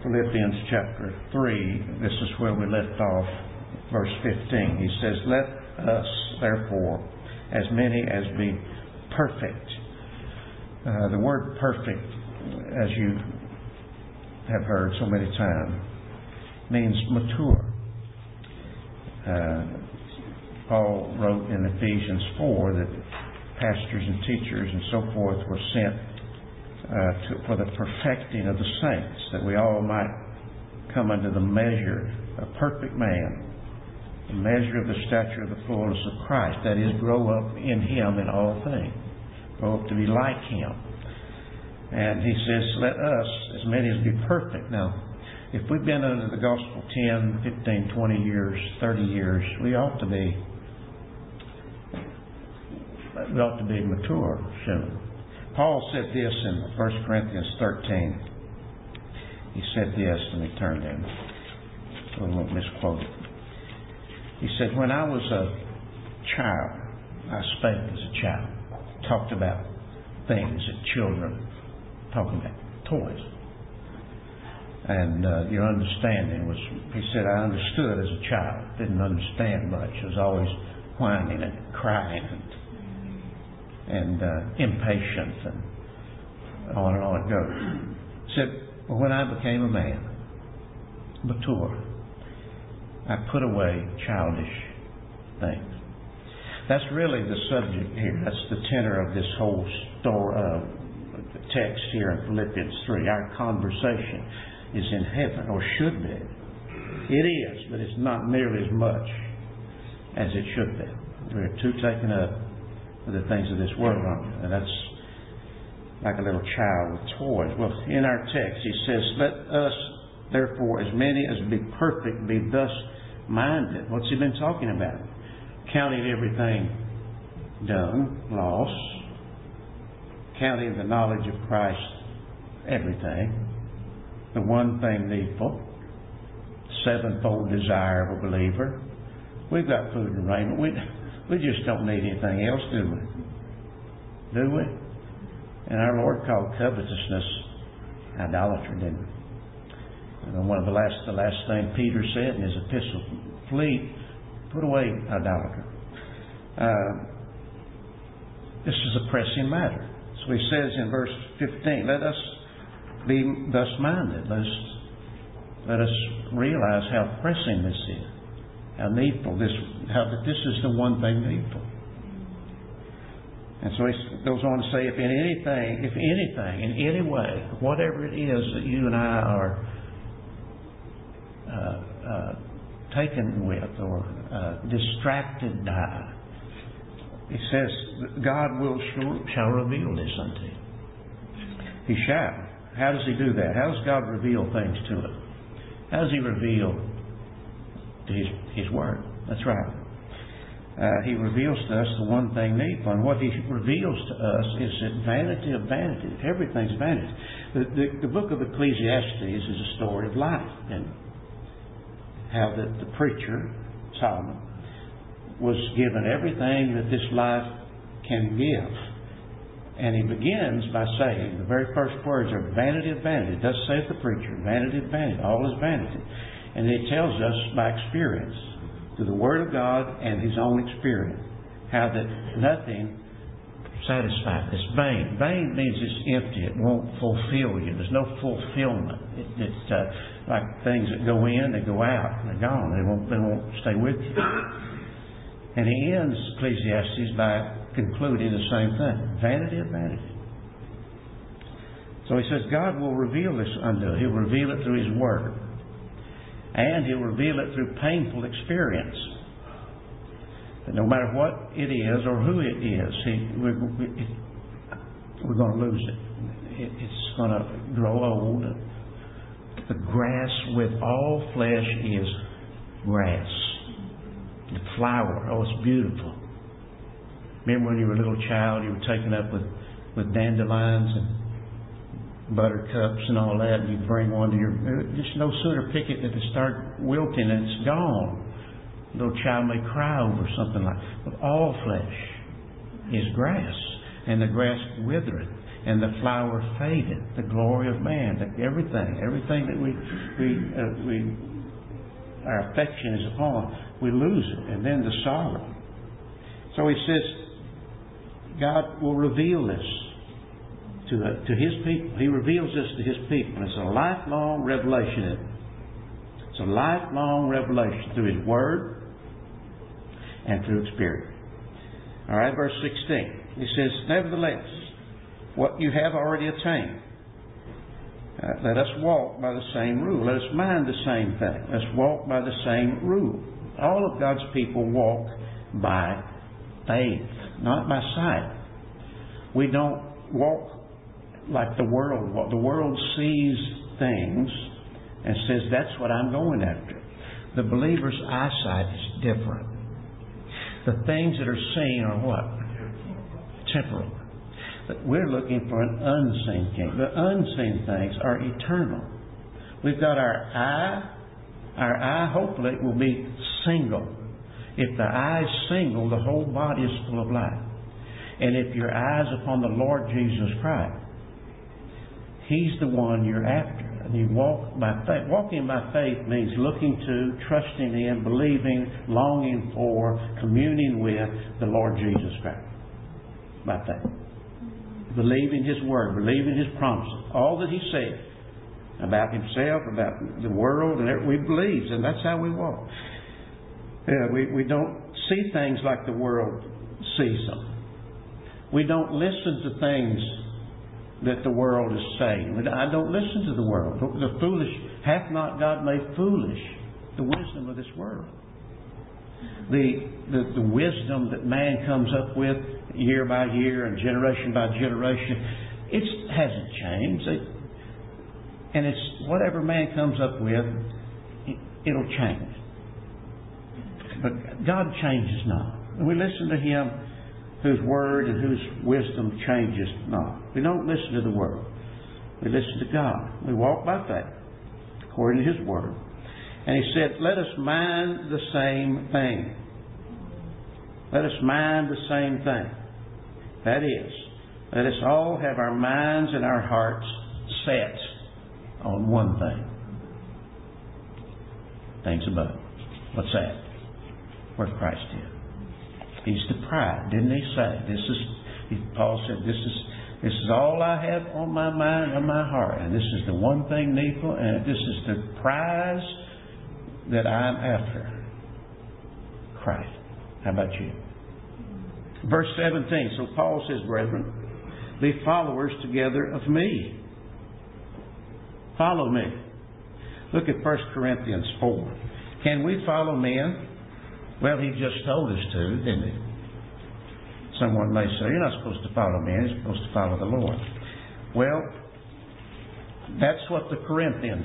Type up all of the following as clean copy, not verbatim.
Philippians chapter 3, this is where we left off, verse 15. He says, "Let us, therefore, as many as be perfect." The word perfect, as you have heard so many times, means mature. Paul wrote in Ephesians 4 that pastors and teachers and so forth were sent for the perfecting of the saints, that we all might come unto the measure of perfect man, the measure of the stature of the fullness of Christ, that is, grow up in Him in all things, grow up to be like Him. And he says, let us, as many as be perfect. Now, if we've been under the gospel 10, 15, 20 years, 30 years, we ought to be mature soon. Paul said this in 1 Corinthians 13. He said this, let me turn there so I won't misquote it. He said, when I was a child, I spake as a child, talked about things that children talking about, toys. And your understanding was, he said, I understood as a child, didn't understand much. I was always whining and crying and impatient, and on it goes. He said, well, when I became a man, mature, I put away childish things. That's really the subject here. That's the tenor of this whole story, the text here in Philippians 3. Our conversation is in heaven, or should be. It is, but it's not nearly as much as it should be. We're too taken up with the things of this world, and that's like a little child with toys. Well, in our text, he says, let us, therefore, as many as be perfect, be thus minded. What's he been talking about? Counting everything done, lost, counting the knowledge of Christ, everything, the one thing needful, sevenfold desire of a believer. We've got food and raiment. We just don't need anything else, do we? Do we? And our Lord called covetousness idolatry, didn't he? And one of the last thing Peter said in his epistle, flee, put away idolatry. This is a pressing matter. So he says in verse 15, let us be thus minded. Let us realize how pressing this is, how needful this, how that this is the one thing needful. And so he goes on to say, if anything, in any way, whatever it is that you and I are taken with or distracted by, he says, God shall reveal this unto you. He shall. How does He do that? How does God reveal things to us? How does He reveal His Word? That's right. He reveals to us the one thing needful. And what He reveals to us is that vanity of vanity. Everything's vanity. The book of Ecclesiastes is a story of life. And how that the preacher, Solomon, was given everything that this life can give. And he begins by saying, the very first words are vanity of vanity. Thus saith the preacher, vanity of vanity. All is vanity. And he tells us by experience, through the Word of God and his own experience, how that nothing satisfies. It's vain. Vain means it's empty. It won't fulfill you. There's no fulfillment. It's like things that go in, they go out. They're gone. They won't stay with you. And he ends Ecclesiastes by concluding the same thing. Vanity of vanity. So he says God will reveal this unto us. He'll reveal it through His Word. And He'll reveal it through painful experience. That no matter what it is or who it is, we're going to lose it. It's going to grow old. The grass with all flesh is grass. The flower, oh, it's beautiful. Remember when you were a little child, you were taken up with dandelions and buttercups and all that, and you'd bring one to your... Just no sooner pick it than it start wilting and it's gone. A little child may cry over something like that. But all flesh is grass, and the grass withereth. and the flower fadeth. The glory of man, everything that our affection is upon, we lose it, and then the sorrow. So he says, God will reveal this to His people. He reveals this to His people. It's a lifelong revelation. It's a lifelong revelation through His Word and through experience. All right, verse 16. He says, nevertheless, what you have already attained, let us walk by the same rule. Let us mind the same thing. Let's walk by the same rule. All of God's people walk by faith, not by sight. We don't walk like the world. The world sees things and says, that's what I'm going after. The believer's eyesight is different. The things that are seen are what? Temporal. But we're looking for an unseen king. The unseen things are eternal. We've got our eye hopefully will be single. If the eye is single, the whole body is full of light. And if your eye is upon the Lord Jesus Christ, He's the one you're after. And you walk by faith. Walking by faith means looking to, trusting in, believing, longing for, communing with the Lord Jesus Christ. By faith. Believing His Word, believing His promises. All that He said about Himself, about the world, and everything, we believe. And that's how we walk. We don't see things like the world sees them. We don't listen to things that the world is saying. I don't listen to the world. The foolish, hath not God made foolish the wisdom of this world? The wisdom that man comes up with year by year and generation by generation, it hasn't changed. And it's whatever man comes up with, it'll change. But God changes not. And we listen to Him whose Word and whose wisdom changes not. We don't listen to the world. We listen to God. We walk by faith according to His Word. And He said, let us mind the same thing. Let us mind the same thing. That is, let us all have our minds and our hearts set on one thing. Things above. What's that? Where Christ is. He's the pride, didn't He say? Paul said, this is all I have on my mind and my heart. And this is the one thing needful, and this is the prize that I'm after. Christ. How about you? Verse 17. So Paul says, brethren, be followers together of me. Follow me. Look at 1 Corinthians 4. Can we follow men? Well, He just told us to, didn't He? Someone may say, you're not supposed to follow men, you're supposed to follow the Lord. Well, that's what the Corinthians...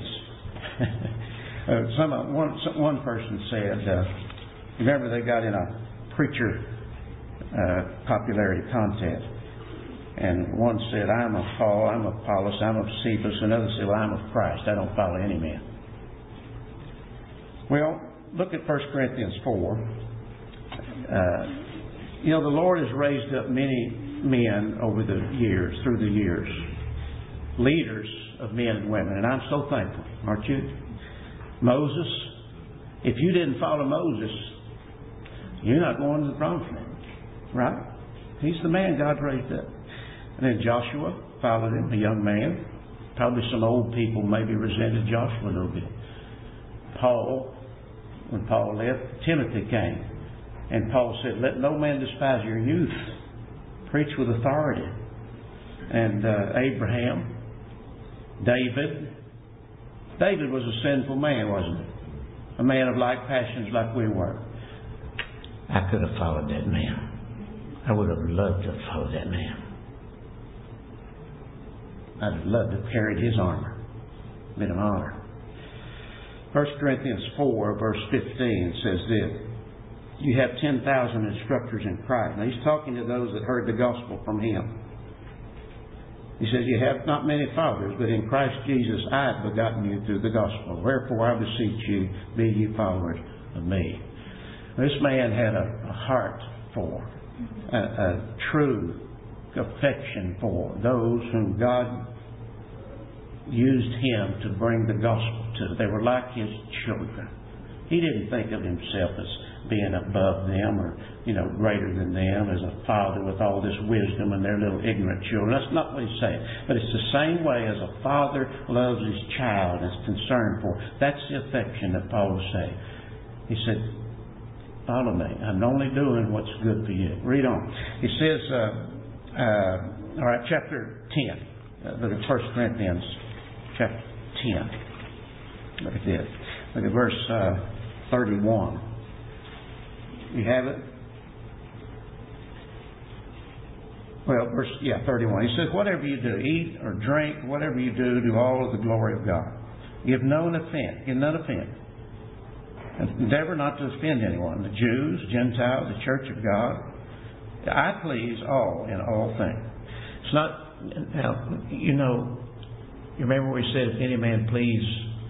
one person said, remember they got in a preacher popularity contest. And one said, I'm of Paul, I'm of Apollos, I'm of Cephas. Another said, well, I'm of Christ. I don't follow any man. Well, look at 1 Corinthians 4. The Lord has raised up many men over the years, through the years. Leaders of men and women. And I'm so thankful, aren't you? Moses. If you didn't follow Moses, you're not going to the promised land. Right? He's the man God raised up. And then Joshua followed him, a young man. Probably some old people maybe resented Joshua a little bit. Paul, when Paul left, Timothy came. And Paul said, let no man despise your youth. Preach with authority. And Abraham, David. David was a sinful man, wasn't he? A man of like passions like we were. I could have followed that man. I would have loved to have followed that man. I'd have loved to have carried his armor. Been an honor. 1 Corinthians 4, verse 15 says this. You have 10,000 instructors in Christ. Now he's talking to those that heard the gospel from him. He says, you have not many fathers, but in Christ Jesus I have begotten you through the gospel. Wherefore I beseech you, be ye followers of me. This man had a heart for a true affection for those whom God used him to bring the gospel to. They were like his children. He didn't think of himself as being above them or, greater than them, as a father with all this wisdom and their little ignorant children. That's not what he's saying. But it's the same way as a father loves his child and is concerned for. That's the affection that Paul was saying. He said, follow me. I'm only doing what's good for you. Read on. He says, chapter 10. Look at 1 Corinthians chapter 10. Look at this. Look at verse 31. You have it? Well, 31. He says, whatever you do, eat or drink, whatever you do, do all of the glory of God. Give none offense. Endeavor not to offend anyone, the Jews, Gentiles, the church of God. I please all in all things. It's not, now, you remember we said, if any man please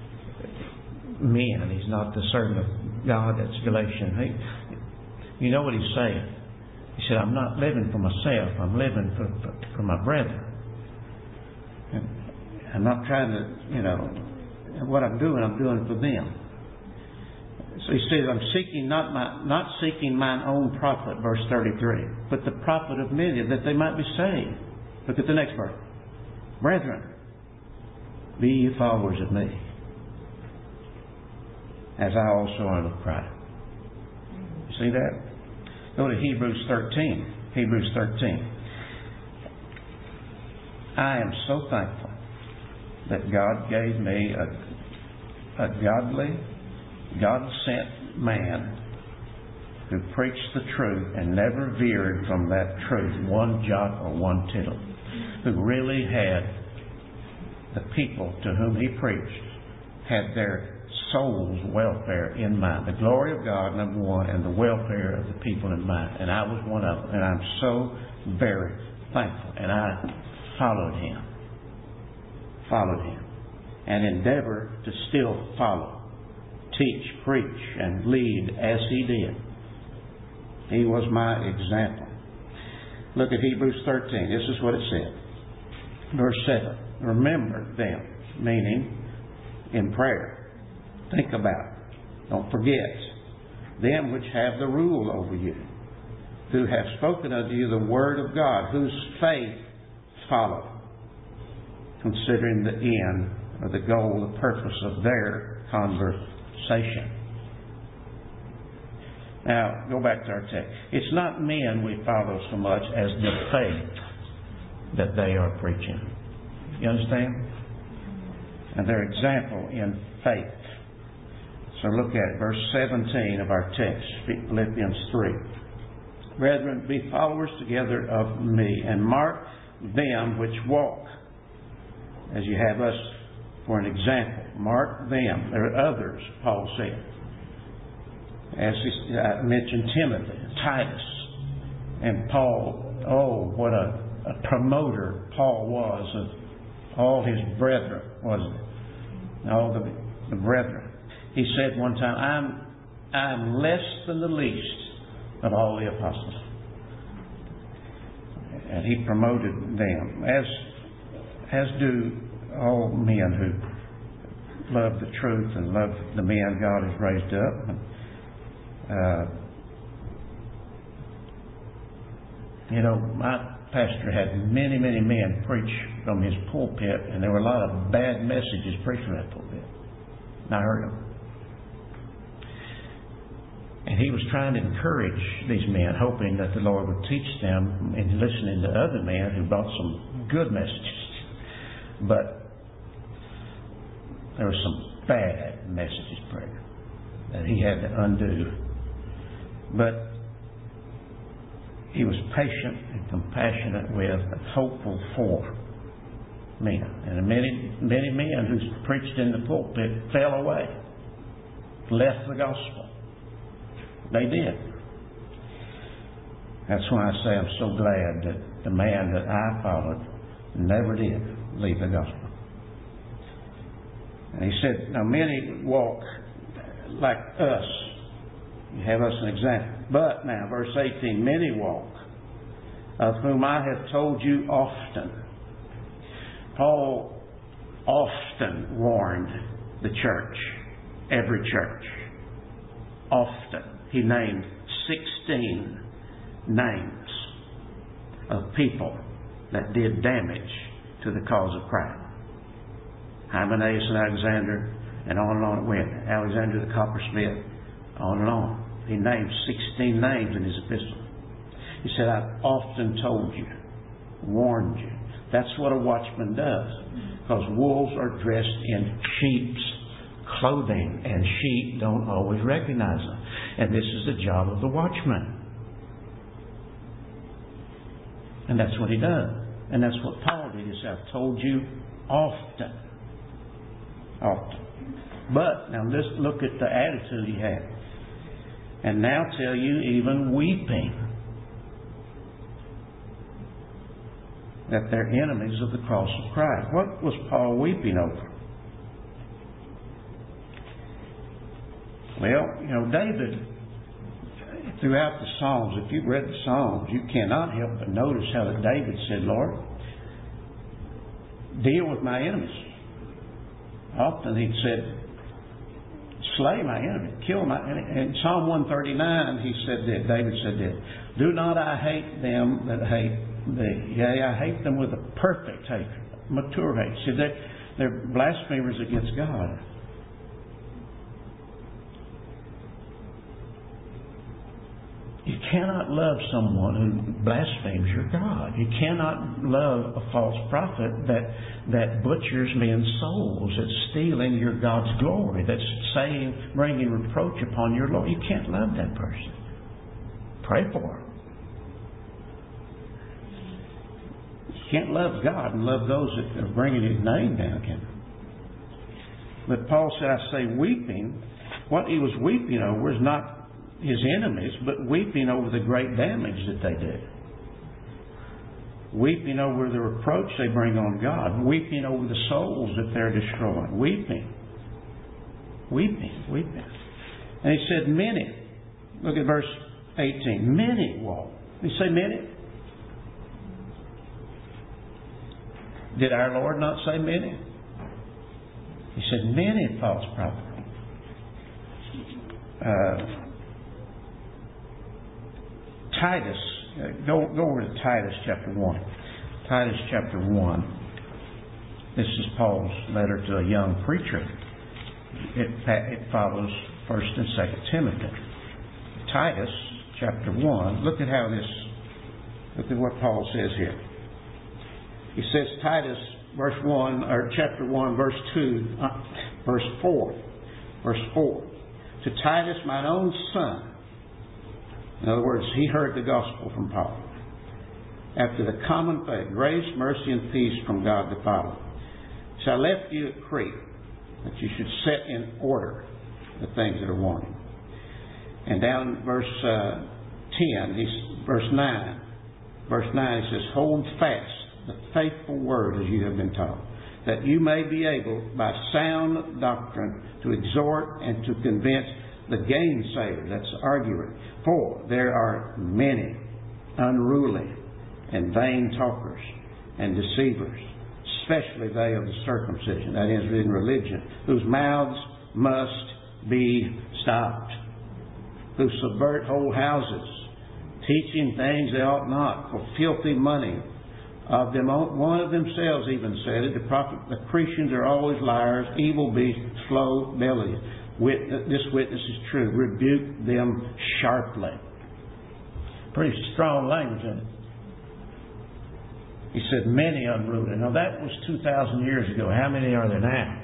men, he's not the servant of God. That's Galatians. You know what he's saying. He said, I'm not living for myself. I'm living for my brethren. And I'm not trying to, what I'm doing for them. So he says, I'm seeking not seeking mine own profit, verse 33, but the profit of many, that they might be saved. Look at the next verse. Brethren, be ye followers of me, as I also am of Christ. You see that? Go to Hebrews 13. Hebrews 13. I am so thankful that God gave me a godly, God-sent man who preached the truth and never veered from that truth one jot or one tittle, who really had the people to whom he preached had their soul's welfare in mind. The glory of God, number one, and the welfare of the people in mind. And I was one of them. And I'm so very thankful. And I followed him. And endeavor to still follow. Teach, preach, and lead as he did. He was my example. Look at Hebrews 13. This is what it said. Verse 7. Remember them, meaning in prayer. Think about it. Don't forget them which have the rule over you, who have spoken unto you the word of God, whose faith follow, considering the end or the goal, the purpose of their conversation. Now, go back to our text. It's not men we follow so much as the faith that they are preaching. You understand? And their example in faith. So look at verse 17 of our text, Philippians 3. Brethren, be followers together of me, and mark them which walk, as you have us for an example. Mark them. There are others, Paul said. As I mentioned Timothy, Titus, and Paul. What a promoter Paul was of all his brethren, wasn't it? All the brethren. He said one time, I'm less than the least of all the apostles. And he promoted them, as do all men who love the truth and love the men God has raised up. My pastor had many, many men preach from his pulpit, and there were a lot of bad messages preached from that pulpit. And I heard them. And he was trying to encourage these men, hoping that the Lord would teach them, and listening to other men who brought some good messages. But there were some bad messages preached that he had to undo. But he was patient and compassionate with and hopeful for men. And many, many men who preached in the pulpit fell away, left the gospel. They did. That's why I say I'm so glad that the man that I followed never did leave the gospel. And he said, now many walk like us. You have us an example. But now, verse 18, many walk of whom I have told you often. Paul often warned the church, every church. Often. He named 16 names of people that did damage to the cause of Christ. Hymenaeus and Alexander, and on it went. Alexander the coppersmith, on and on. He named 16 names in his epistle. He said, I've often told you, warned you. That's what a watchman does. Because wolves are dressed in sheep's clothing, and sheep don't always recognize them. And this is the job of the watchman. And that's what he does. And that's what Paul did. He said, I've told you often. Often. But, now let's look at the attitude he had. And now tell you, even weeping, that they're enemies of the cross of Christ. What was Paul weeping over? Well, David, throughout the Psalms, if you've read the Psalms, you cannot help but notice how that David said, Lord, deal with my enemies. Often he'd said, slay my enemy, kill my enemy. In Psalm 139, he said that, David said that, do not I hate them that hate thee. Yea, I hate them with a perfect hatred, mature hate. See, they're blasphemers against God. You cannot love someone who blasphemes your God. You cannot love a false prophet that butchers men's souls, that's stealing your God's glory, that's bringing reproach upon your Lord. You can't love that person. Pray for him. You can't love God and love those that are bringing His name down again. But Paul said, I say weeping. What he was weeping over is not his enemies, but weeping over the great damage that they did. Weeping over the reproach they bring on God. Weeping over the souls that they're destroying. Weeping. Weeping. Weeping. And he said, many. Look at verse 18. Many walk. Did he say many? Did our Lord not say many? He said many false prophets. Titus, go over to Titus chapter 1. Titus chapter 1. This is Paul's letter to a young preacher. It follows 1st and 2nd Timothy. Titus chapter 1. Look at what Paul says here. He says, Titus verse 1, or chapter 1, verse 2, verse 4. Verse 4. To Titus, mine own son. In other words, he heard the gospel from Paul. After the common faith, grace, mercy, and peace from God the Father. So I left you at Crete, that you should set in order the things that are wanting. And down in verse 10, verse 9, it says, hold fast the faithful word as you have been taught, that you may be able, by sound doctrine, to exhort and to convince the gainsayer, that's the arguer. For there are many unruly and vain talkers and deceivers, especially they of the circumcision, that is, in religion, whose mouths must be stopped, who subvert whole houses, teaching things they ought not, for filthy money. Of them, one of themselves even said it, the Christians are always liars, evil beasts, slow-bellied. This witness is true. Rebuke them sharply. Pretty strong language in it. He said, many unruly. Now that was 2,000 years ago. How many are there now?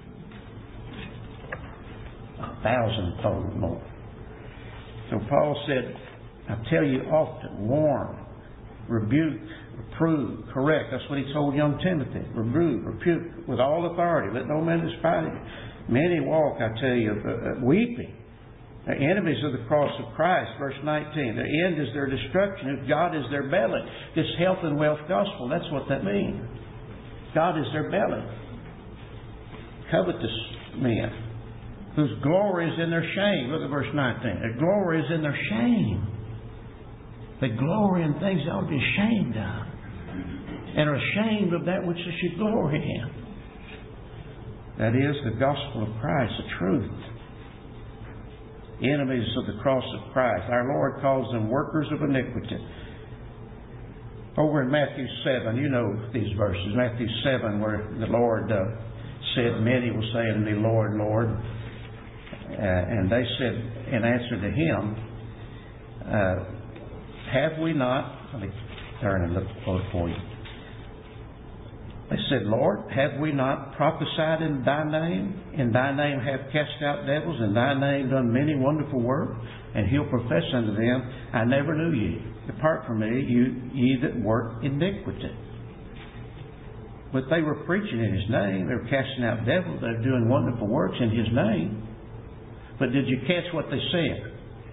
1,000-fold more. So Paul said, I tell you often, warn, rebuke, reprove, correct. That's what he told young Timothy. Reprove, rebuke with all authority. Let no man despise you. Many walk, I tell you, weeping. They're enemies of the cross of Christ. Verse 19. Their end is their destruction. If God is their belly. This health and wealth gospel, that's what that means. God is their belly. Covetous men, whose glory is in their shame. Look at verse 19. Their glory is in their shame. They glory in things they ought to be ashamed of, and are ashamed of that which they should glory in. That is the gospel of Christ, the truth. Enemies of the cross of Christ. Our Lord calls them workers of iniquity. Over in Matthew 7, you know these verses. Matthew 7, where the Lord said, "Many will say unto me, Lord, Lord." And they said in answer to Him, have we not... Let me turn and look for you. They said, "Lord, have we not prophesied in Thy name? In Thy name have cast out devils, in Thy name done many wonderful works?" And He'll profess unto them, "I never knew you. Depart from me, ye that work iniquity." But they were preaching in His name. They were casting out devils. They were doing wonderful works in His name. But did you catch what they said?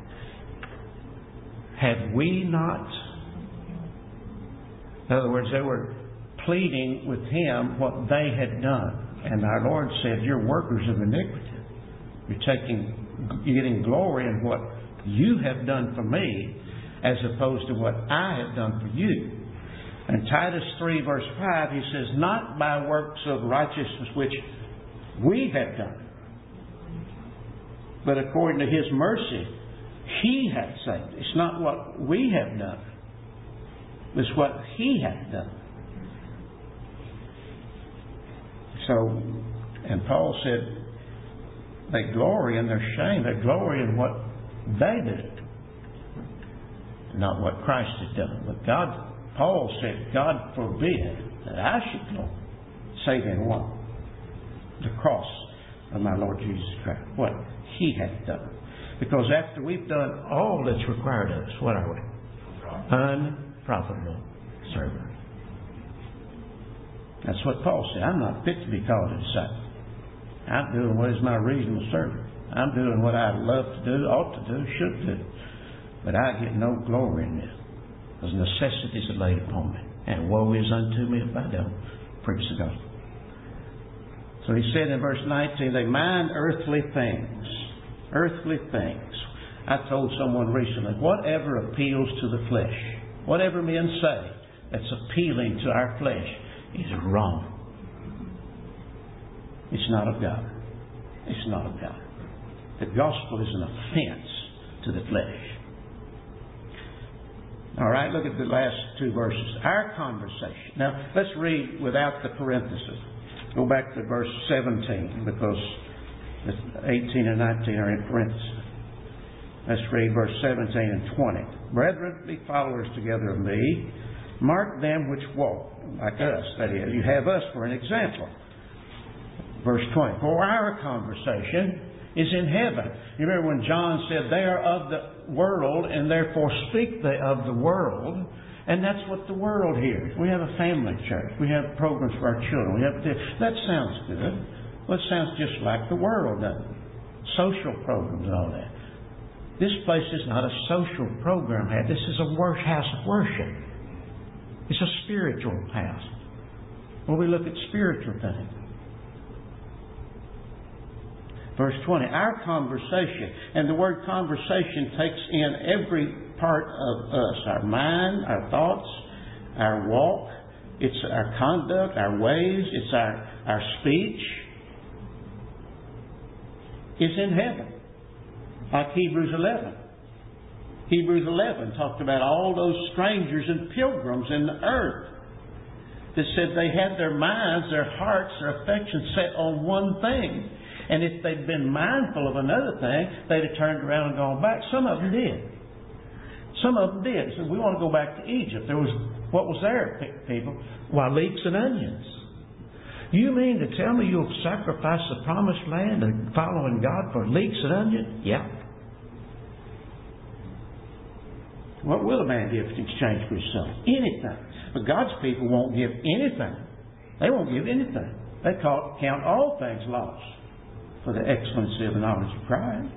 Have we not? In other words, they were pleading with Him what they had done. And our Lord said, "You're workers of iniquity. You're getting glory in what you have done for me, as opposed to what I have done for you." In Titus 3 verse 5, he says, "Not by works of righteousness which we have done, but according to His mercy, He hath saved." It's not what we have done. It's what He hath done. So, and Paul said, they glory in their shame. They glory in what they did, not what Christ had done. But Paul said, "God forbid that I should glory, save in what? The cross of my Lord Jesus Christ. What He hath done." Because after we've done all that's required of us, what are we? Unprofitable servant. That's what Paul said. I'm not fit to be called a disciple. I'm doing what is my reasonable service. I'm doing what I love to do, ought to do, should do. But I get no glory in this, because necessities are laid upon me. And woe is unto me if I don't preach the gospel. So he said in verse 19, they mind earthly things. Earthly things. I told someone recently, whatever appeals to the flesh, whatever men say that's appealing to our flesh, is wrong. It's not of God. It's not of God. The gospel is an offense to the flesh. All right, look at the last two verses. Our conversation. Now, let's read without the parenthesis. Go back to verse 17, because 18 and 19 are in parentheses. Let's read verse 17 and 20. "Brethren, be followers together of me. Mark them which walk," like us, that is. You have us for an example. Verse 20. "For our conversation is in heaven." You remember when John said, "They are of the world, and therefore speak they of the world." And that's what the world hears. We have a family church. We have programs for our children. That sounds good. Well, it sounds just like the world does. Social programs and all that. This place is not a social program. This is a house of worship. It's a spiritual house, where we look at spiritual things. Verse 20, our conversation. And the word conversation takes in every part of us. Our mind, our thoughts, our walk. It's our conduct, our ways. It's our speech. It's in heaven. Like Hebrews 11. Hebrews 11 talked about all those strangers and pilgrims in the earth that said they had their minds, their hearts, their affections set on one thing. And if they'd been mindful of another thing, they'd have turned around and gone back. Some of them did. Some of them did. So we want to go back to Egypt. What was there, people? Why, leeks and onions. You mean to tell me you'll sacrifice the promised land and following God for leeks and onions? Yeah. What will a man give in exchange for his soul? Anything. But God's people won't give anything. They won't give anything. They count all things lost for the excellency of the knowledge of Christ.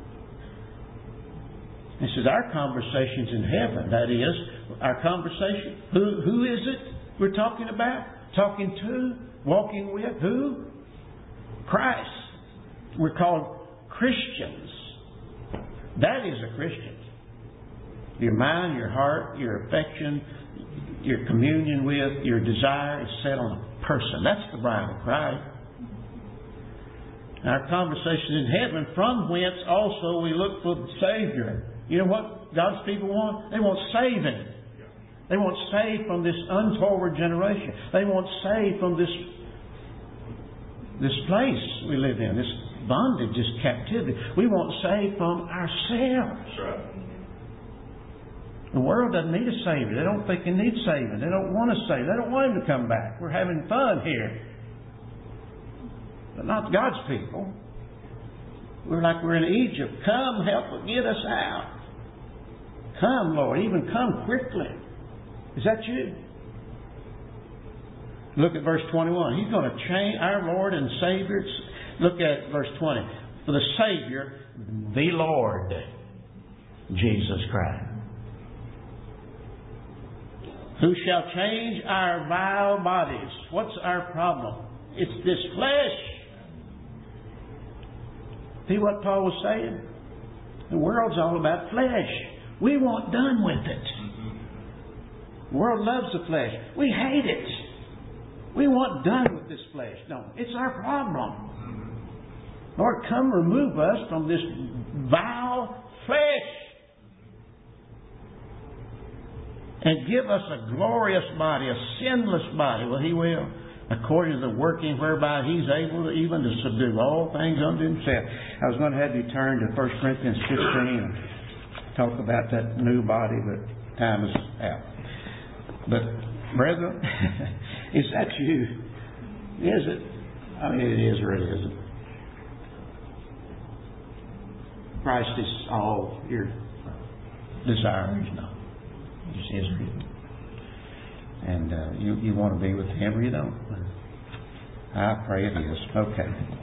This is our conversations in heaven. That is, our conversation. Who is it we're talking about? Talking to? Walking with? Who? Christ. We're called Christians. That is a Christian. Your mind, your heart, your affection, your communion with, your desire is set on a person. That's the bride of Christ. Our conversation in heaven, from whence also we look for the Savior. You know what God's people want? They want saving. They want saved from this unforward generation. They want saved from this place we live in, this bondage, this captivity. We want saved from ourselves. That's right. The world doesn't need a Savior. They don't think they need saving. They don't want to save. They don't want Him to come back. We're having fun here. But not God's people. We're like we're in Egypt. Come, help get us out. Come, Lord. Even come quickly. Is that you? Look at verse 21. He's going to change our Lord and Savior. Look at verse 20. For the Savior, the Lord, Jesus Christ. Who shall change our vile bodies? What's our problem? It's this flesh. See what Paul was saying? The world's all about flesh. We want done with it. The world loves the flesh. We hate it. We want done with this flesh. No, it's our problem. Lord, come remove us from this vile flesh. And give us a glorious body, a sinless body. Well, He will, according to the working whereby He's able to even to subdue all things unto Himself. I was going to have you turn to 1 Corinthians 15 and talk about that new body, but time is out. But, brethren, is that you? Is it? I mean, it is or it isn't. Christ is all your desires, no. Just is written. And you want to be with Him or you don't. I pray it is. Okay.